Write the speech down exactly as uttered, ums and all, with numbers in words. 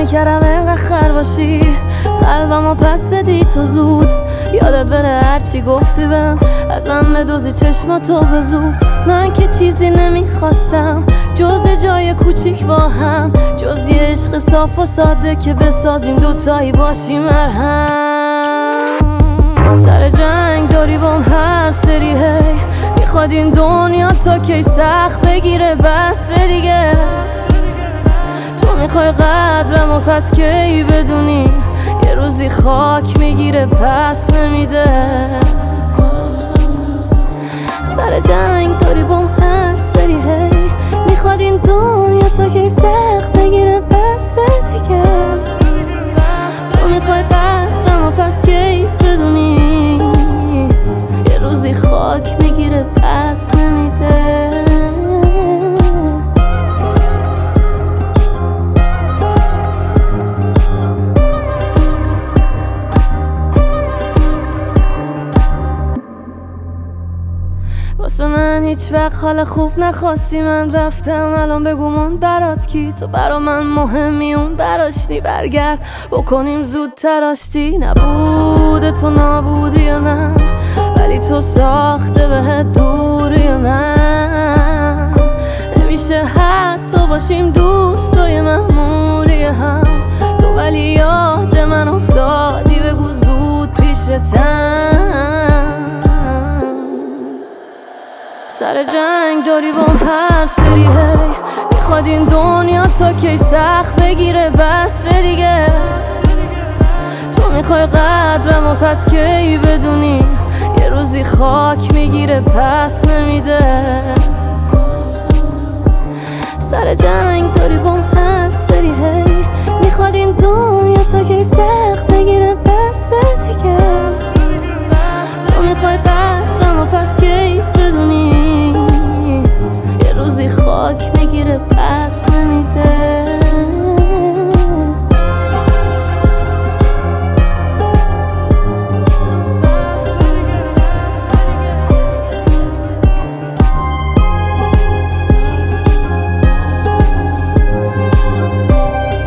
نمیکردم اینقدر خر باشی، قلبمو پس بدی تو زود. یادت بره هرچی گفتی بهم، ازم بدوزی چشماتو به زور. من که چیزی نمیخواستم جز جای کوچیک با هم، جز یه عشق صاف و ساده که بسازیم دوتایی باشیم مرهم. سر جنگ داری بام هر سری هی، میخواد این دنیا تا کی سخت بگیره بس دیگه. تو میخوای قدرم و پس کی بدونی یه روزی خاک میگیره پس نمیده. سر جنگ داری بام هر سری هی، میخواد این دنیا تا کی سخت بگیره بس دیگه. تو میخوای قدرم و پس کی بدونی یه روزی خاک میگیره پس نمیده. واسه من هیچ وقت حال خوب نخواستی، من رفتم الان بگومون برات کی. تو برا من مهمی اون براشتی، برگرد بکنیم زودتر آشتی. نبوده تو نابودی من، ولی تو ساخته بهت دوری من. نمیشه حتی باشیم دوستای معمولی هم، تو ولی یاد من افتادی بگو زود پیشتم. سر جنگ داری بام هر سری هی، میخواد این دنیا تا کی سخت بگیره بس دیگه. تو میخوای قدرم و پس کی بدونی یه روزی خاک میگیره پس نمیده. سر جنگ داری بام هر سری هی، میخواد این دنیا تا کی سخت بگیره بس دیگه.